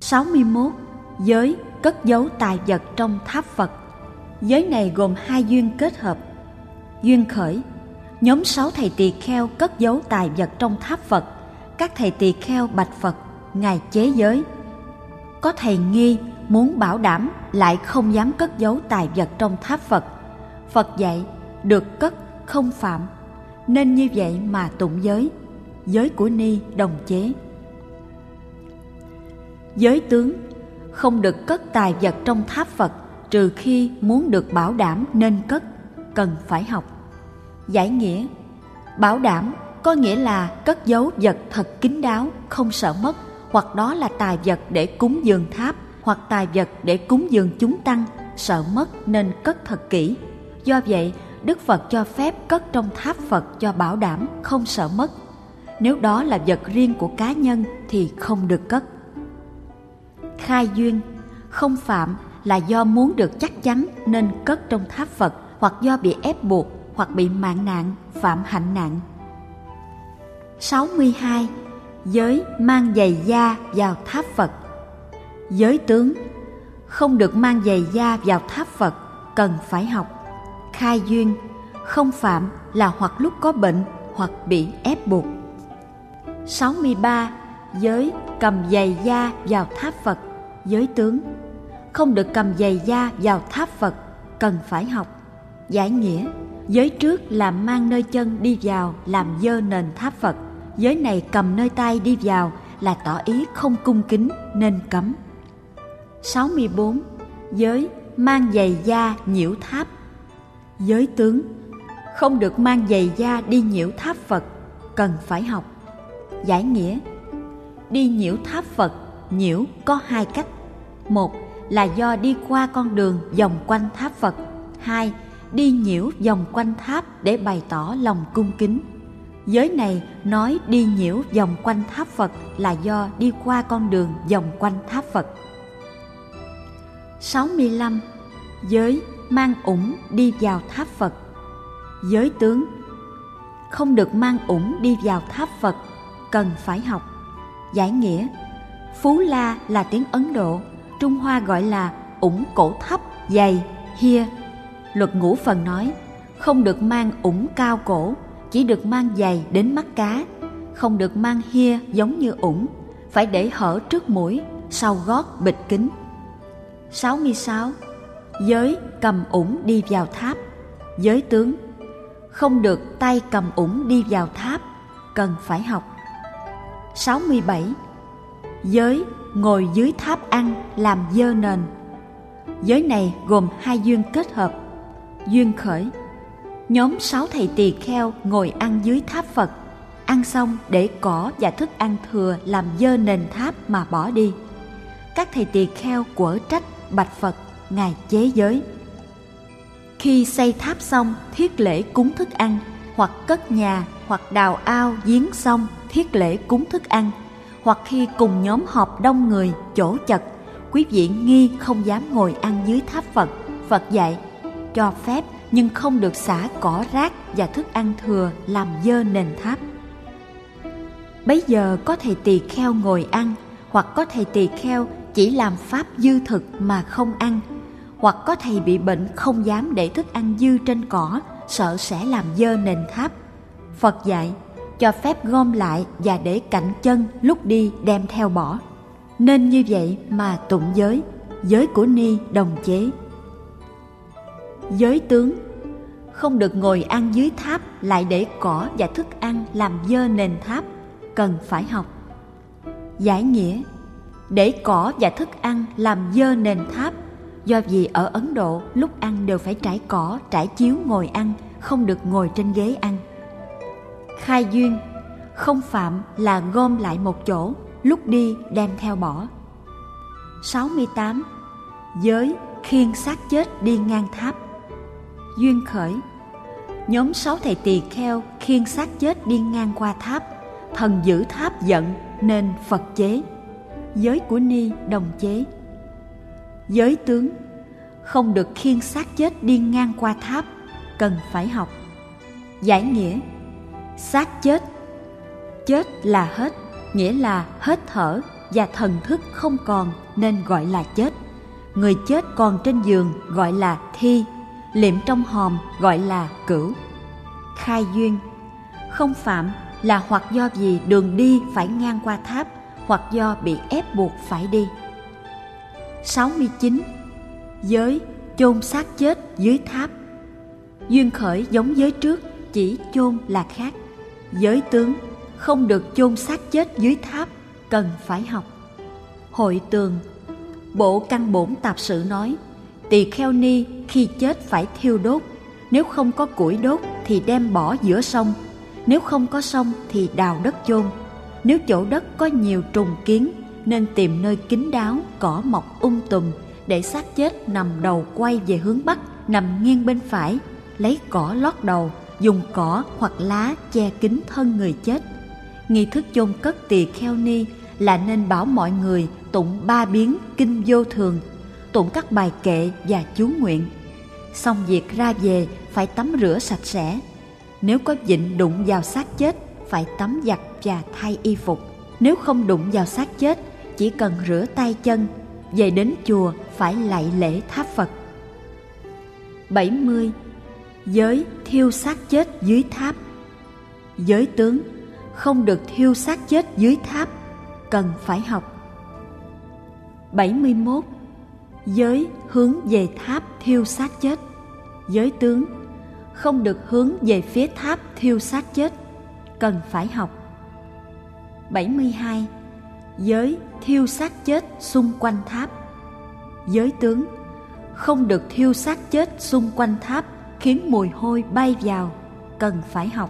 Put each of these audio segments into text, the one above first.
61. Giới cất giấu tài vật trong tháp Phật. Giới này gồm 2 duyên kết hợp. Duyên khởi, nhóm 6 thầy tỳ kheo cất giấu tài vật trong tháp Phật. Các thầy tỳ kheo bạch Phật: Ngài chế giới. Có thầy nghi muốn bảo đảm lại không dám cất giấu tài vật trong tháp Phật. Phật dạy được cất không phạm, nên như vậy mà tụng giới. Giới của Ni đồng chế. Giới tướng, không được cất tài vật trong tháp Phật trừ khi muốn được bảo đảm nên cất, cần phải học. Giải nghĩa: bảo đảm có nghĩa là cất giấu vật thật kín đáo, không sợ mất, hoặc đó là tài vật để cúng dường tháp, hoặc tài vật để cúng dường chúng tăng, sợ mất nên cất thật kỹ. Do vậy, Đức Phật cho phép cất trong tháp Phật cho bảo đảm, không sợ mất. Nếu đó là vật riêng của cá nhân thì không được cất. Khai duyên, không phạm là do muốn được chắc chắn nên cất trong tháp Phật, hoặc do bị ép buộc, hoặc bị mạng nạn, phạm hạnh nạn. 62. Giới mang giày da vào tháp Phật. Giới tướng, không được mang giày da vào tháp Phật, cần phải học. Khai duyên, không phạm là hoặc lúc có bệnh, hoặc bị ép buộc. 63. Giới cầm giày da vào tháp Phật. Giới tướng, không được cầm giày da vào tháp Phật, cần phải học. Giải nghĩa: giới trước là mang nơi chân đi vào làm dơ nền tháp Phật. Giới này cầm nơi tay đi vào là tỏ ý không cung kính nên cấm. 64. Giới mang giày da nhiễu tháp. Giới tướng, không được mang giày da đi nhiễu tháp Phật, cần phải học. Giải nghĩa: đi nhiễu tháp Phật, nhiễu có 2 cách. 1 là do đi qua con đường vòng quanh tháp Phật. 2. Đi nhiễu vòng quanh tháp để bày tỏ lòng cung kính. Giới này nói đi nhiễu vòng quanh tháp Phật là do đi qua con đường vòng quanh tháp Phật. 65. Giới mang ủng đi vào tháp Phật. Giới tướng, không được mang ủng đi vào tháp Phật, cần phải học. Giải nghĩa: Phú La là tiếng Ấn Độ, Trung Hoa gọi là ủng cổ thấp, dày, hia. Luật Ngũ Phần nói, không được mang ủng cao cổ, chỉ được mang dày đến mắt cá, không được mang hia giống như ủng, phải để hở trước mũi, sau gót bịt kín. 66. Giới cầm ủng đi vào tháp. Giới tướng, không được tay cầm ủng đi vào tháp, cần phải học. 67. Giới ngồi dưới tháp ăn làm dơ nền. Giới này gồm 2 duyên kết hợp. Duyên khởi, nhóm 6 thầy tỳ kheo ngồi ăn dưới tháp Phật, ăn xong để cỏ và thức ăn thừa làm dơ nền tháp mà bỏ đi. Các thầy tỳ kheo quở trách bạch Phật: Ngài chế giới. Khi xây tháp xong thiết lễ cúng thức ăn, hoặc cất nhà, hoặc đào ao giếng xong thiết lễ cúng thức ăn, hoặc khi cùng nhóm họp đông người chỗ chật, quý vị nghi không dám ngồi ăn dưới tháp Phật, Phật dạy cho phép nhưng không được xả cỏ rác và thức ăn thừa làm dơ nền tháp. Bấy giờ có thầy tỳ kheo ngồi ăn, hoặc có thầy tỳ kheo chỉ làm pháp dư thực mà không ăn, hoặc có thầy bị bệnh không dám để thức ăn dư trên cỏ, sợ sẽ làm dơ nền tháp. Phật dạy cho phép gom lại và để cạnh chân, lúc đi đem theo bỏ. Nên như vậy mà tụng giới. Giới của Ni đồng chế. Giới tướng, không được ngồi ăn dưới tháp lại để cỏ và thức ăn làm dơ nền tháp, cần phải học. Giải nghĩa, để cỏ và thức ăn làm dơ nền tháp, do vì ở Ấn Độ lúc ăn đều phải trải cỏ, trải chiếu ngồi ăn, không được ngồi trên ghế ăn. Khai duyên, không phạm là gom lại một chỗ, lúc đi đem theo bỏ. 68. Giới khiêng xác chết đi ngang tháp. Duyên khởi, nhóm 6 thầy tỳ kheo khiêng xác chết đi ngang qua tháp, thần giữ tháp giận nên Phật chế. Giới của Ni đồng chế. Giới tướng, không được khiêng xác chết đi ngang qua tháp, cần phải học. Giải nghĩa, xác chết, chết là hết, nghĩa là hết thở, và thần thức không còn nên gọi là chết. Người chết còn trên giường gọi là thi, liệm trong hòm gọi là cửu. Khai duyên, không phạm là hoặc do vì đường đi phải ngang qua tháp, hoặc do bị ép buộc phải đi. 69. Giới chôn xác chết dưới tháp. Duyên khởi giống giới trước, chỉ chôn là khác. Giới tướng không được chôn xác chết dưới tháp, cần phải học. Hội tường, Bộ Căn Bổn Tạp Sự nói, tỳ kheo ni khi chết phải thiêu đốt, nếu không có củi đốt thì đem bỏ giữa sông, nếu không có sông thì đào đất chôn. Nếu chỗ đất có nhiều trùng kiến nên tìm nơi kín đáo, cỏ mọc tùm để xác chết nằm đầu quay về hướng bắc, nằm nghiêng bên phải, lấy cỏ lót đầu, dùng cỏ hoặc lá che kín thân người chết. Nghi thức chôn cất tỳ kheo ni là nên bảo mọi người tụng 3 biến kinh vô thường, tụng các bài kệ và chú nguyện. Xong việc ra về phải tắm rửa sạch sẽ. Nếu có vịnh đụng vào xác chết phải tắm giặt và thay y phục. Nếu không đụng vào xác chết, chỉ cần rửa tay chân. Về đến chùa phải lạy lễ tháp Phật. 70. Giới thiêu xác chết dưới tháp. Giới tướng không được thiêu xác chết dưới tháp, cần phải học. 71. Giới hướng về tháp thiêu xác chết. Giới tướng không được hướng về phía tháp thiêu xác chết, cần phải học. 72. Giới thiêu xác chết xung quanh tháp. Giới tướng không được thiêu xác chết xung quanh tháp, khiến mùi hôi bay vào, cần phải học.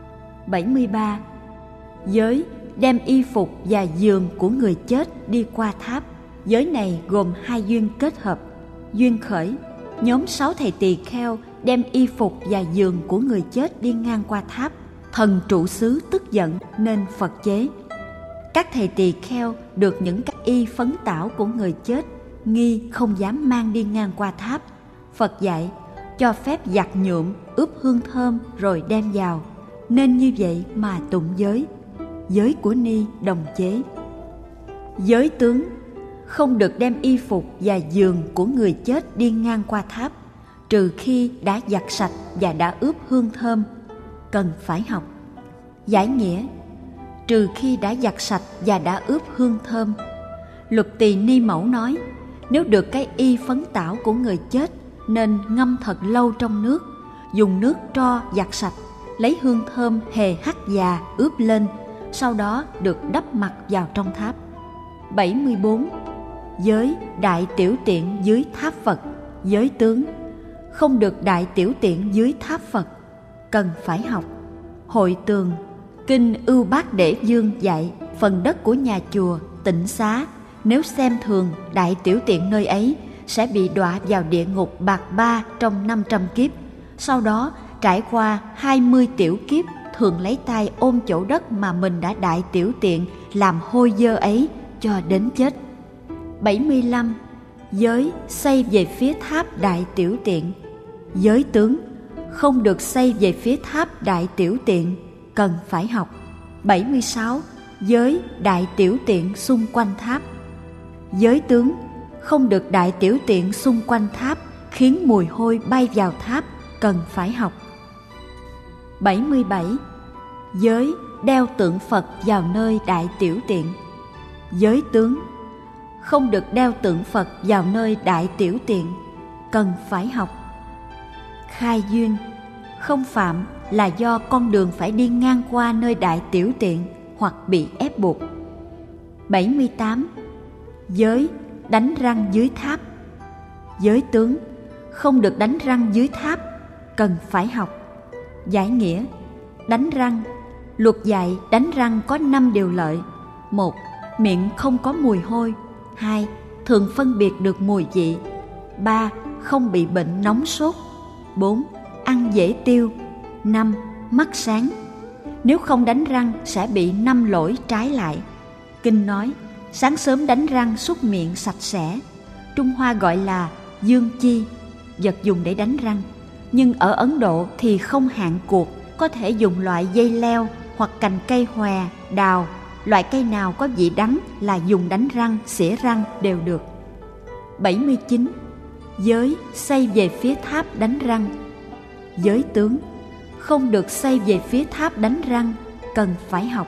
73. Giới đem y phục và giường của người chết đi qua tháp. Giới này gồm 2 duyên kết hợp. Duyên khởi, nhóm 6 thầy tỳ kheo đem y phục và giường của người chết đi ngang qua tháp. Thần trụ xứ tức giận nên Phật chế. Các thầy tỳ kheo được những các y phấn tảo của người chết nghi không dám mang đi ngang qua tháp. Phật dạy cho phép giặt nhuộm, ướp hương thơm rồi đem vào. Nên như vậy mà tụng giới. Giới của ni đồng chế. Giới tướng không được đem y phục và giường của người chết đi ngang qua tháp, trừ khi đã giặt sạch và đã ướp hương thơm, cần phải học. Giải nghĩa, trừ khi đã giặt sạch và đã ướp hương thơm. Luật Tỳ Ni Mẫu nói, nếu được cái y phấn tảo của người chết nên ngâm thật lâu trong nước, dùng nước tro giặt sạch, lấy hương thơm hề hắc già ướp lên, sau đó được đắp mặt vào trong tháp. 74. Giới đại tiểu tiện dưới tháp Phật. Giới tướng không được đại tiểu tiện dưới tháp Phật, cần phải học. Hội tường, Kinh Ưu Bát Để Dương dạy phần đất của nhà chùa, tịnh xá, nếu xem thường đại tiểu tiện nơi ấy sẽ bị đọa vào địa ngục bạc ba trong 500 kiếp. Sau đó trải qua 20 tiểu kiếp, thường lấy tay ôm chỗ đất mà mình đã đại tiểu tiện làm hôi dơ ấy cho đến chết. 75. Giới xây về phía tháp đại tiểu tiện. Giới tướng không được xây về phía tháp đại tiểu tiện, cần phải học. 76. Giới đại tiểu tiện xung quanh tháp. Giới tướng không được đại tiểu tiện xung quanh tháp, khiến mùi hôi bay vào tháp, cần phải học. 77. Giới đeo tượng Phật vào nơi đại tiểu tiện. Giới tướng không được đeo tượng Phật vào nơi đại tiểu tiện, cần phải học. Khai duyên, không phạm là do con đường phải đi ngang qua nơi đại tiểu tiện hoặc bị ép buộc. 78. Giới đánh răng dưới tháp. Giới tướng không được đánh răng dưới tháp, cần phải học. Giải nghĩa, đánh răng, luật dạy đánh răng có 5 điều lợi. 1. Miệng không có mùi hôi. 2. Thường phân biệt được mùi vị. 3. Không bị bệnh nóng sốt. 4. Ăn dễ tiêu. 5. Mắt sáng. Nếu không đánh răng sẽ bị 5 lỗi trái lại. Kinh nói, sáng sớm đánh răng súc miệng sạch sẽ. Trung Hoa gọi là dương chi, vật dùng để đánh răng. Nhưng ở Ấn Độ thì không hạn cuộc, có thể dùng loại dây leo hoặc cành cây hòe, đào, loại cây nào có vị đắng là dùng đánh răng, xỉa răng đều được. 79. Giới xây về phía tháp đánh răng. Giới tướng không được xây về phía tháp đánh răng, cần phải học.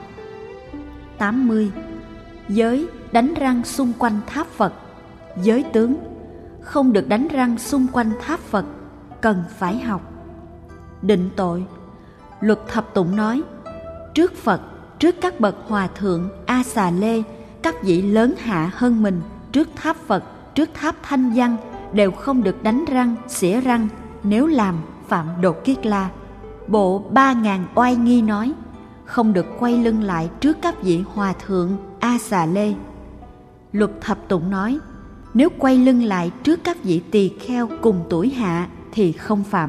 80. Giới đánh răng xung quanh tháp Phật. Giới tướng không được đánh răng xung quanh tháp Phật, cần phải học. Định tội. Luật thập tụng nói, trước Phật, trước các bậc hòa thượng, A Xà Lê, các vị lớn hạ hơn mình, trước tháp Phật, trước tháp Thanh Văn đều không được đánh răng, xỉa răng, nếu làm phạm Đột Kiết La. Bộ 3.000 oai nghi nói, không được quay lưng lại trước các vị hòa thượng, A Xà Lê. Luật thập tụng nói, nếu quay lưng lại trước các vị tỳ kheo cùng tuổi hạ thì không phạm.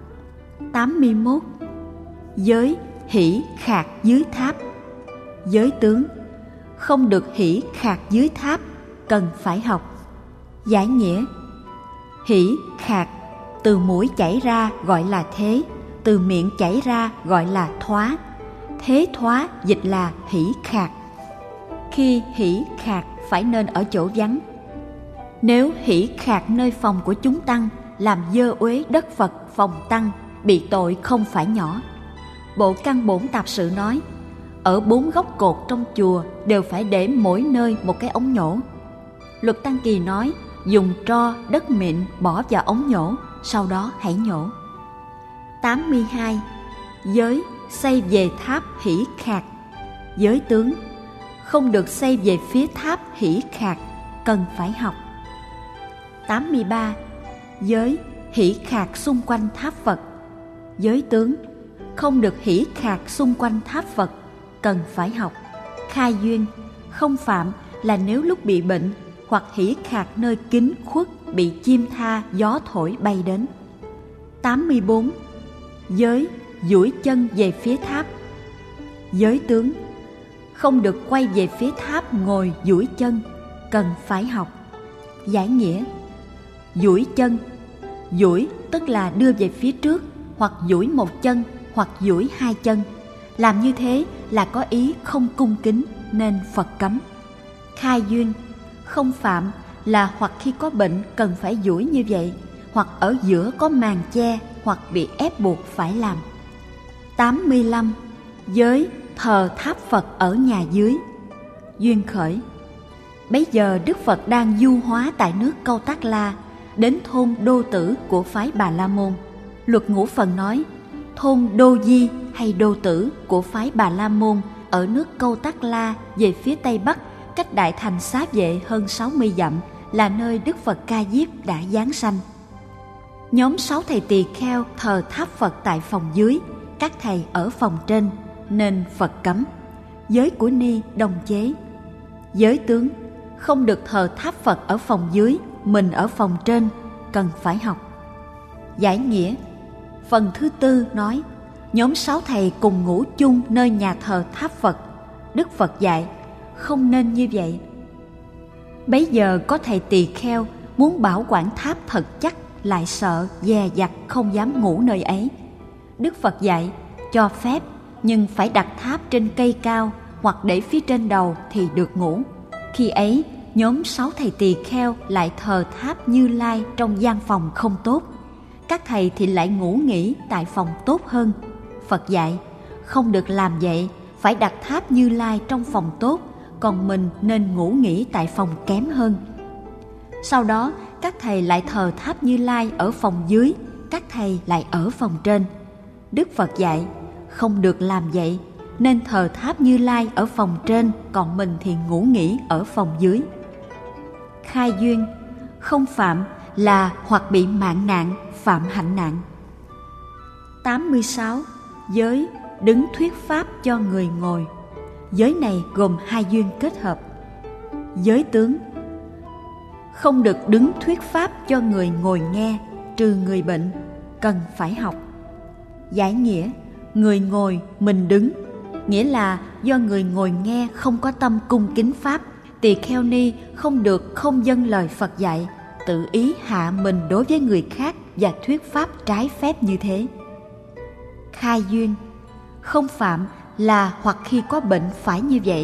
81. Giới hỉ khạc dưới tháp. Giới tướng không được hỉ khạc dưới tháp, cần phải học. Giải nghĩa. Hỉ khạc từ mũi chảy ra gọi là thế, từ miệng chảy ra gọi là thoá. Thế thoá dịch là hỉ khạc. Khi hỉ khạc phải nên ở chỗ vắng. Nếu hỉ khạc nơi phòng của chúng tăng, làm dơ uế đất Phật phòng tăng, bị tội không phải nhỏ. Bộ Căn Bổn Tạp Sự nói, ở 4 góc cột trong chùa đều phải để mỗi nơi một cái ống nhổ. Luật Tăng Kỳ nói, dùng tro, đất mịn bỏ vào ống nhổ, sau đó hãy nhổ. 82. Giới xây về tháp hỉ khạc. Giới tướng không được xây về phía tháp hỉ khạc, cần phải học. 83. Giới hỉ khạc xung quanh tháp Phật. Giới tướng không được hỉ khạc xung quanh tháp Phật, cần phải học. Khai duyên không phạm là nếu lúc bị bệnh hoặc hỉ khạc nơi kín khuất bị chim tha gió thổi bay đến. 84. Giới duỗi chân về phía tháp. Giới tướng không được quay về phía tháp ngồi duỗi chân, cần phải học. Giải nghĩa. Duỗi chân, duỗi tức là đưa về phía trước, hoặc duỗi một chân hoặc duỗi hai chân. Làm như thế là có ý không cung kính nên Phật cấm. Khai duyên không phạm là hoặc khi có bệnh cần phải duỗi như vậy, hoặc ở giữa có màn che, hoặc bị ép buộc phải làm. 85. Giới thờ tháp Phật ở nhà dưới. Duyên khởi. Bấy giờ Đức Phật đang du hóa tại nước Câu Tác La, đến thôn Đô Tử của phái Bà La Môn. Luật Ngũ Phần nói, thôn Đô Di hay Đô Tử của phái Bà La Môn ở nước Câu Tác La về phía Tây Bắc, cách Đại Thành Xá Vệ hơn 60 dặm, là nơi Đức Phật Ca Diếp đã giáng sanh. Nhóm 6 thầy tỳ kheo thờ tháp Phật tại phòng dưới, các thầy ở phòng trên, nên Phật cấm. Giới của Ni đồng chế. Giới tướng không được thờ tháp Phật ở phòng dưới, mình ở phòng trên, cần phải học. Giải nghĩa. Phần thứ tư nói, nhóm 6 thầy cùng ngủ chung nơi nhà thờ tháp Phật. Đức Phật dạy không nên như vậy. Bấy giờ có thầy tỳ kheo muốn bảo quản tháp thật chắc, lại sợ dè dặt không dám ngủ nơi ấy. Đức Phật dạy cho phép, nhưng phải đặt tháp trên cây cao hoặc để phía trên đầu thì được ngủ. Khi ấy nhóm 6 thầy tỳ kheo lại thờ tháp Như Lai trong gian phòng không tốt. Các thầy thì lại ngủ nghỉ tại phòng tốt hơn. Phật dạy không được làm vậy, phải đặt tháp Như Lai trong phòng tốt, còn mình nên ngủ nghỉ tại phòng kém hơn. Sau đó các thầy lại thờ tháp Như Lai ở phòng dưới, các thầy lại ở phòng trên. Đức Phật dạy không được làm vậy, nên thờ tháp Như Lai ở phòng trên, còn mình thì ngủ nghỉ ở phòng dưới. Khai duyên không phạm là hoặc bị mạng nạn, phạm hạnh nạn. 86. Giới đứng thuyết pháp cho người ngồi. Giới này gồm 2 duyên kết hợp. Giới tướng không được đứng thuyết pháp cho người ngồi nghe, trừ người bệnh, cần phải học. Giải nghĩa. Người ngồi mình đứng, nghĩa là do người ngồi nghe không có tâm cung kính pháp, tỳ kheo ni không được không dâng lời Phật dạy, tự ý hạ mình đối với người khác và thuyết pháp trái phép như thế. Khai duyên không phạm là hoặc khi có bệnh phải như vậy,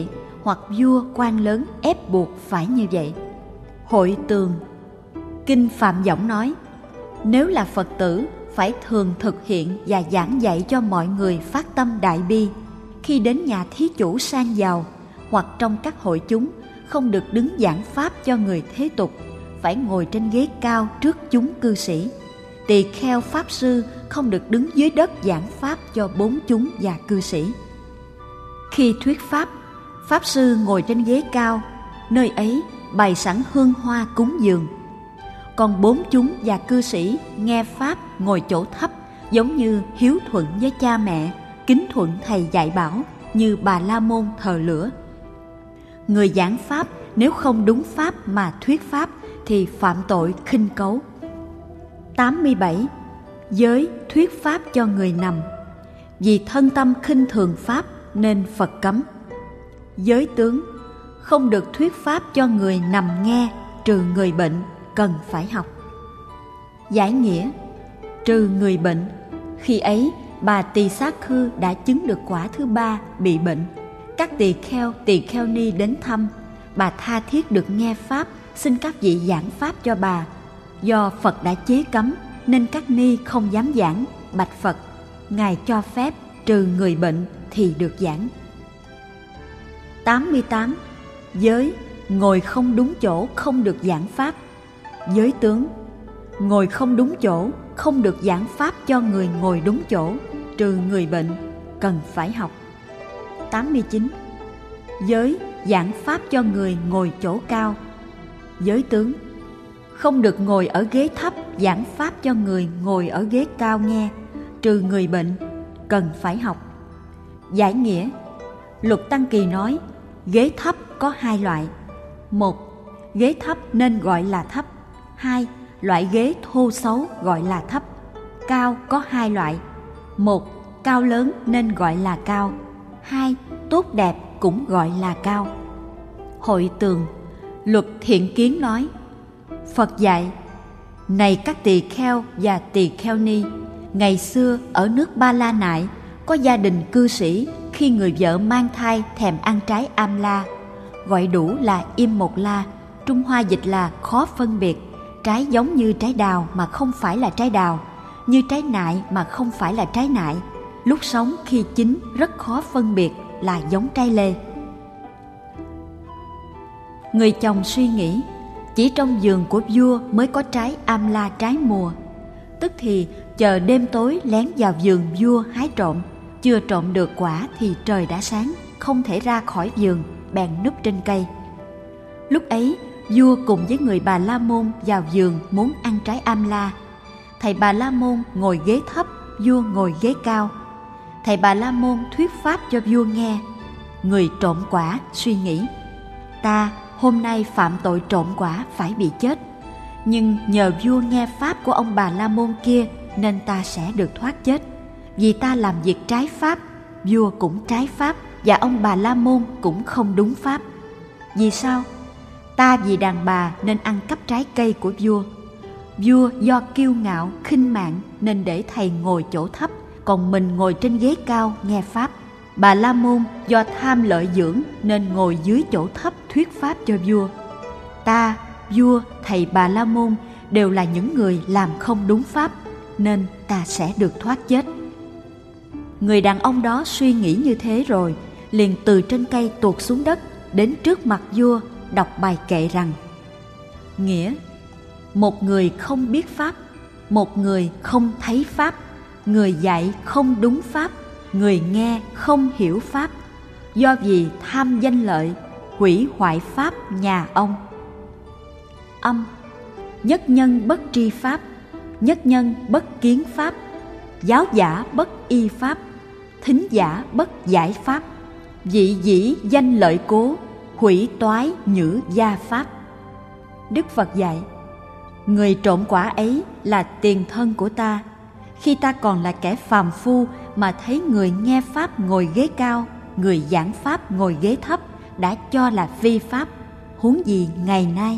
hoặc vua quan lớn ép buộc phải như vậy. Hội tường. Kinh Phạm Võng nói, nếu là Phật tử phải thường thực hiện và giảng dạy cho mọi người phát tâm đại bi. Khi đến nhà thí chủ sang giàu hoặc trong các hội chúng, không được đứng giảng pháp cho người thế tục, phải ngồi trên ghế cao trước chúng cư sĩ. Tỳ kheo pháp sư không được đứng dưới đất giảng pháp cho bốn chúng và cư sĩ. Khi thuyết pháp, pháp sư ngồi trên ghế cao, nơi ấy bày sẵn hương hoa cúng dường. Còn bốn chúng và cư sĩ nghe pháp ngồi chỗ thấp, giống như hiếu thuận với cha mẹ, kính thuận thầy dạy bảo, như Bà La Môn thờ lửa. Người giảng pháp nếu không đúng pháp mà thuyết pháp thì phạm tội khinh cấu. 87. Giới thuyết pháp cho người nằm. Vì thân tâm khinh thường pháp nên Phật cấm. Giới tướng. Không được thuyết pháp cho người nằm nghe, trừ người bệnh, cần phải học. Giải nghĩa. Trừ người bệnh. Khi ấy bà Tỳ Xá Khư đã chứng được quả thứ 3, bị bệnh. Các tỳ kheo ni đến thăm. Bà tha thiết được nghe pháp, xin các vị giảng pháp cho bà. Do Phật đã chế cấm nên các ni không dám giảng. Bạch Phật, Ngài cho phép trừ người bệnh thì được giảng. 88. Giới ngồi không đúng chỗ không được giảng pháp. Giới tướng. Ngồi không đúng chỗ không được giảng pháp cho người ngồi đúng chỗ, trừ người bệnh, cần phải học. 89. Giới giảng pháp cho người ngồi chỗ cao. Giới tướng. Không được ngồi ở ghế thấp giảng pháp cho người ngồi ở ghế cao nghe, trừ người bệnh, cần phải học. Giải nghĩa. Luật Tăng Kỳ nói, ghế thấp có hai loại. 1. Ghế thấp nên gọi là thấp. 2. Loại ghế thô xấu gọi là thấp. Cao có hai loại. 1. Cao lớn nên gọi là cao. 2. Tốt đẹp cũng gọi là cao. Hội tường. Luật Thiện Kiến nói, Phật dạy, này các tỳ kheo và tỳ kheo ni, ngày xưa ở nước Ba La Nại có gia đình cư sĩ, khi người vợ mang thai thèm ăn trái am la, gọi đủ là im một la, Trung Hoa dịch là khó phân biệt, trái giống như trái đào mà không phải là trái đào, như trái nại mà không phải là trái nại, lúc sống khi chín rất khó phân biệt, là giống trái lê. Người chồng suy nghĩ, chỉ trong vườn của vua mới có trái am la trái mùa, tức thì chờ đêm tối lén vào vườn vua hái trộm, chưa trộm được quả thì trời đã sáng, không thể ra khỏi vườn, bèn núp trên cây. Lúc ấy vua cùng với người Bà La Môn vào vườn muốn ăn trái am la. Thầy Bà La Môn ngồi ghế thấp, vua ngồi ghế cao. Thầy Bà La Môn thuyết pháp cho vua nghe. Người trộm quả suy nghĩ, ta hôm nay phạm tội trộm quả phải bị chết, nhưng nhờ vua nghe pháp của ông Bà La Môn kia nên ta sẽ được thoát chết. Vì ta làm việc trái pháp, vua cũng trái pháp và ông Bà La Môn cũng không đúng pháp. Vì sao? Ta vì đàn bà nên ăn cắp trái cây của vua. Vua do kiêu ngạo, khinh mạn nên để thầy ngồi chỗ thấp, còn mình ngồi trên ghế cao nghe pháp. Bà La Môn do tham lợi dưỡng nên ngồi dưới chỗ thấp thuyết pháp cho vua. Ta, vua, thầy Bà La Môn đều là những người làm không đúng pháp, nên ta sẽ được thoát chết. Người đàn ông đó suy nghĩ như thế rồi, liền từ trên cây tuột xuống đất, đến trước mặt vua, đọc bài kệ rằng: Nghĩa: một người không biết pháp, một người không thấy pháp, người dạy không đúng pháp, người nghe không hiểu pháp, do vì tham danh lợi, hủy hoại pháp nhà ông. Âm: nhất nhân bất tri pháp, nhất nhân bất kiến pháp, giáo giả bất y pháp, thính giả bất giải pháp, dị dĩ danh lợi cố, hủy toái nhữ gia pháp. Đức Phật dạy, người trộm quả ấy là tiền thân của ta. Khi ta còn là kẻ phàm phu mà thấy người nghe pháp ngồi ghế cao, người giảng pháp ngồi ghế thấp, đã cho là vi pháp, huống gì ngày nay.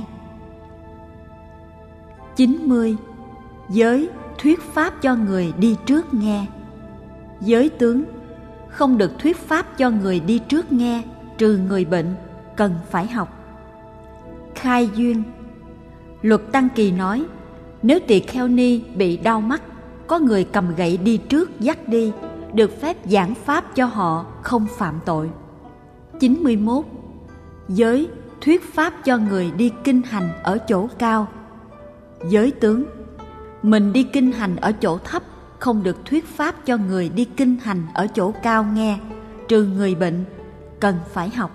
90. Giới thuyết pháp cho người đi trước nghe. Giới tướng: không được thuyết pháp cho người đi trước nghe, trừ người bệnh, cần phải học. Khai duyên. Luật Tăng Kỳ nói, nếu tỳ kheo ni bị đau mắt, có người cầm gậy đi trước dắt đi, được phép giảng pháp cho họ không phạm tội. 91. Giới thuyết pháp cho người đi kinh hành ở chỗ cao. Giới tướng. Mình đi kinh hành ở chỗ thấp, không được thuyết pháp cho người đi kinh hành ở chỗ cao nghe, trừ người bệnh, cần phải học.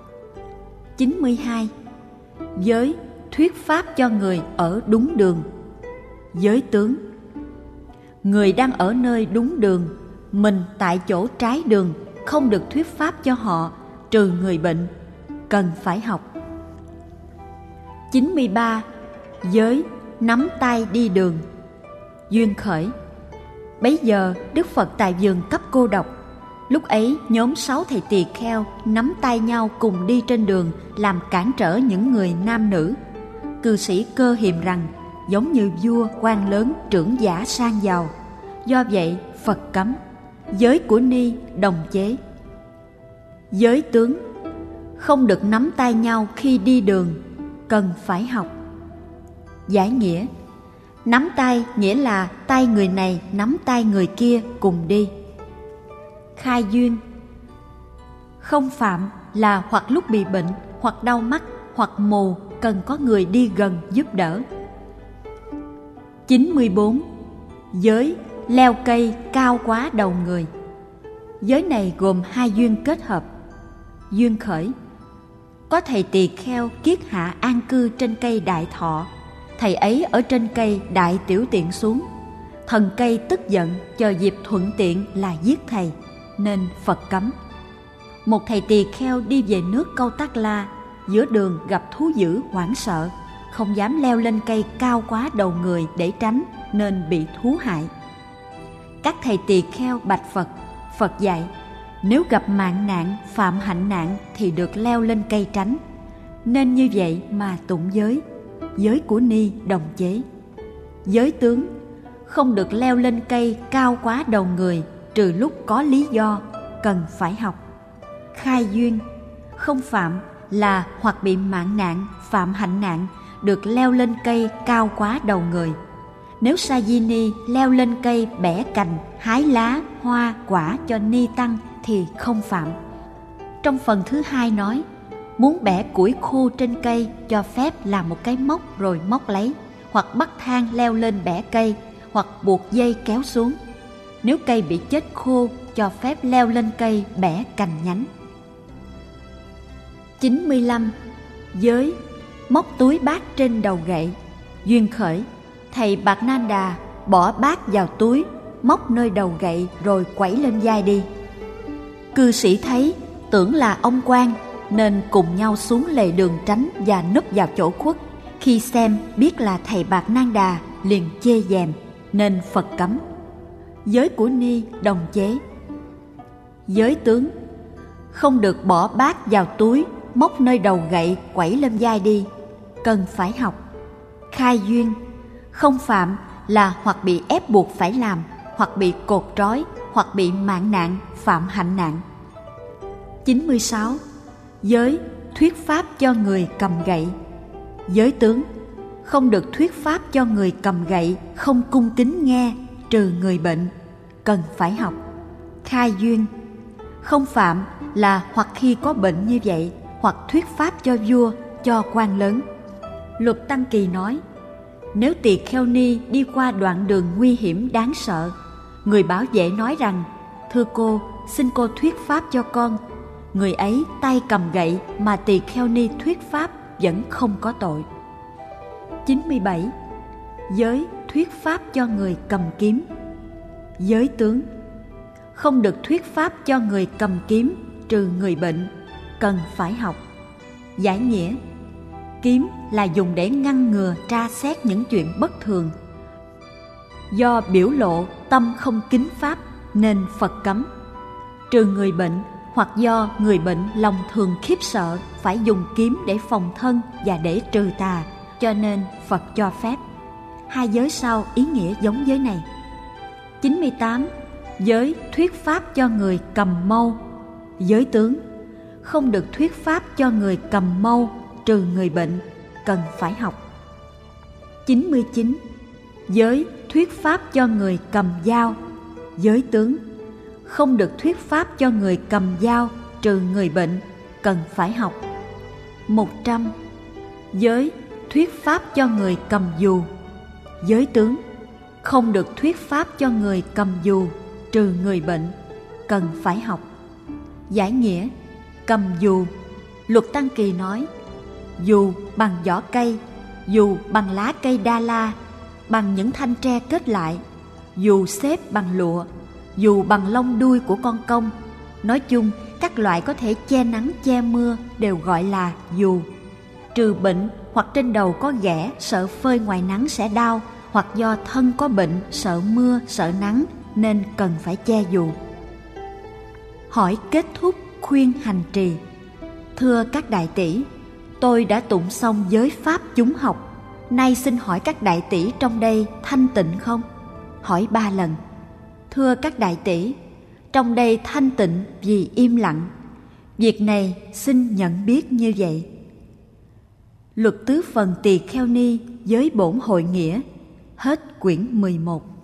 92. Giới thuyết pháp cho người ở đúng đường. Giới tướng. Người đang ở nơi đúng đường, mình tại chỗ trái đường, không được thuyết pháp cho họ, trừ người bệnh, cần phải học. 93. Giới nắm tay đi đường. Duyên khởi. Bấy giờ Đức Phật tại vườn Cấp Cô Độc. Lúc ấy nhóm 6 thầy tỳ kheo nắm tay nhau cùng đi trên đường, làm cản trở những người nam nữ. Cư sĩ Cơ Hiềm rằng giống như vua quan lớn trưởng giả sang giàu, do vậy Phật cấm. Giới của ni đồng chế. Giới tướng. Không được nắm tay nhau khi đi đường, cần phải học. Giải nghĩa. Nắm tay nghĩa là tay người này nắm tay người kia cùng đi. Khai duyên. Không phạm là hoặc lúc bị bệnh, hoặc đau mắt, hoặc mù, cần có người đi gần giúp đỡ. 94. Giới leo cây cao quá đầu người. Giới này gồm 2 duyên kết hợp. Duyên khởi. Có thầy tỳ kheo kiết hạ an cư trên cây Đại Thọ. Thầy ấy ở trên cây Đại Tiểu Tiện xuống. Thần cây tức giận, chờ dịp thuận tiện là giết thầy, nên Phật cấm. Một thầy tỳ kheo đi về nước Câu Tát La, giữa đường gặp thú dữ hoảng sợ, không dám leo lên cây cao quá đầu người để tránh, nên bị thú hại. Các thầy tỳ kheo bạch Phật. Phật dạy, nếu gặp mạng nạn, phạm hạnh nạn thì được leo lên cây tránh, nên như vậy mà tụng giới. Giới của ni đồng chế. Giới tướng. Không được leo lên cây cao quá đầu người, trừ lúc có lý do, cần phải học. Khai duyên. Không phạm là hoặc bị mạng nạn, phạm hạnh nạn, được leo lên cây cao quá đầu người. Nếu sa di ni leo lên cây bẻ cành, hái lá, hoa, quả cho ni tăng thì không phạm. Trong phần thứ 2 nói, muốn bẻ củi khô trên cây cho phép làm một cái móc rồi móc lấy, hoặc bắt thang leo lên bẻ cây, hoặc buộc dây kéo xuống. Nếu cây bị chết khô, cho phép leo lên cây bẻ cành nhánh. 95. Giới móc túi bát trên đầu gậy. Duyên khởi. Thầy Bạt Na Đà bỏ bát vào túi, móc nơi đầu gậy rồi quẩy lên vai đi. Cư sĩ thấy, tưởng là ông quan, nên cùng nhau xuống lề đường tránh và núp vào chỗ khuất. Khi xem biết là thầy Bạt Na Đà, liền chê dèm, nên Phật cấm. Giới của ni đồng chế. Giới tướng. Không được bỏ bát vào túi, móc nơi đầu gậy quẩy lên vai đi, cần phải học. Khai duyên. Không phạm là hoặc bị ép buộc phải làm, hoặc bị cột trói, hoặc bị mạng nạn, phạm hạnh nạn. 96. Giới thuyết pháp cho người cầm gậy. Giới tướng. Không được thuyết pháp cho người cầm gậy, không cung kính nghe, trừ người bệnh, cần phải học. Khai duyên. Không phạm là hoặc khi có bệnh như vậy, hoặc thuyết pháp cho vua, cho quan lớn. Luật Tăng Kỳ nói, nếu tỳ kheo ni đi qua đoạn đường nguy hiểm đáng sợ, người bảo vệ nói rằng, thưa cô, xin cô thuyết pháp cho con. Người ấy tay cầm gậy mà tỳ kheo ni thuyết pháp vẫn không có tội. 97. Giới thuyết pháp cho người cầm kiếm. Giới tướng. Không được thuyết pháp cho người cầm kiếm, trừ người bệnh, cần phải học. Giải nghĩa. Kiếm là dùng để ngăn ngừa tra xét những chuyện bất thường. Do biểu lộ tâm không kính pháp nên Phật cấm. Trừ người bệnh, hoặc do người bệnh lòng thường khiếp sợ phải dùng kiếm để phòng thân và để trừ tà, cho nên Phật cho phép. 2 giới sau ý nghĩa giống giới này. 98. Giới thuyết pháp cho người cầm mâu. Giới tướng. không được thuyết pháp cho người cầm mâu, trừ người bệnh, cần phải học. 99. Giới thuyết pháp cho người cầm dao, giới tướng, không được thuyết pháp cho người cầm dao, trừ người bệnh, cần phải học. 100. Giới thuyết pháp cho người cầm dù, giới tướng, không được thuyết pháp cho người cầm dù, trừ người bệnh, cần phải học. Giải nghĩa: cầm dù, Luật Tăng Kỳ nói, dù bằng vỏ cây, dù bằng lá cây đa la, bằng những thanh tre kết lại, dù xếp bằng lụa, dù bằng lông đuôi của con công. Nói chung, các loại có thể che nắng che mưa đều gọi là dù. Trừ bệnh hoặc trên đầu có ghẻ sợ phơi ngoài nắng sẽ đau, hoặc do thân có bệnh sợ mưa sợ nắng nên cần phải che dù. Hỏi kết thúc khuyên hành trì: thưa các đại tỷ, tôi đã tụng xong giới pháp chúng học, nay xin hỏi các đại tỷ trong đây thanh tịnh không? Hỏi 3 lần. Thưa các đại tỷ, trong đây thanh tịnh vì im lặng. Việc này xin nhận biết như vậy. Luật tứ phần tỳ kheo ni giới bổn hội nghĩa. Hết quyển 11.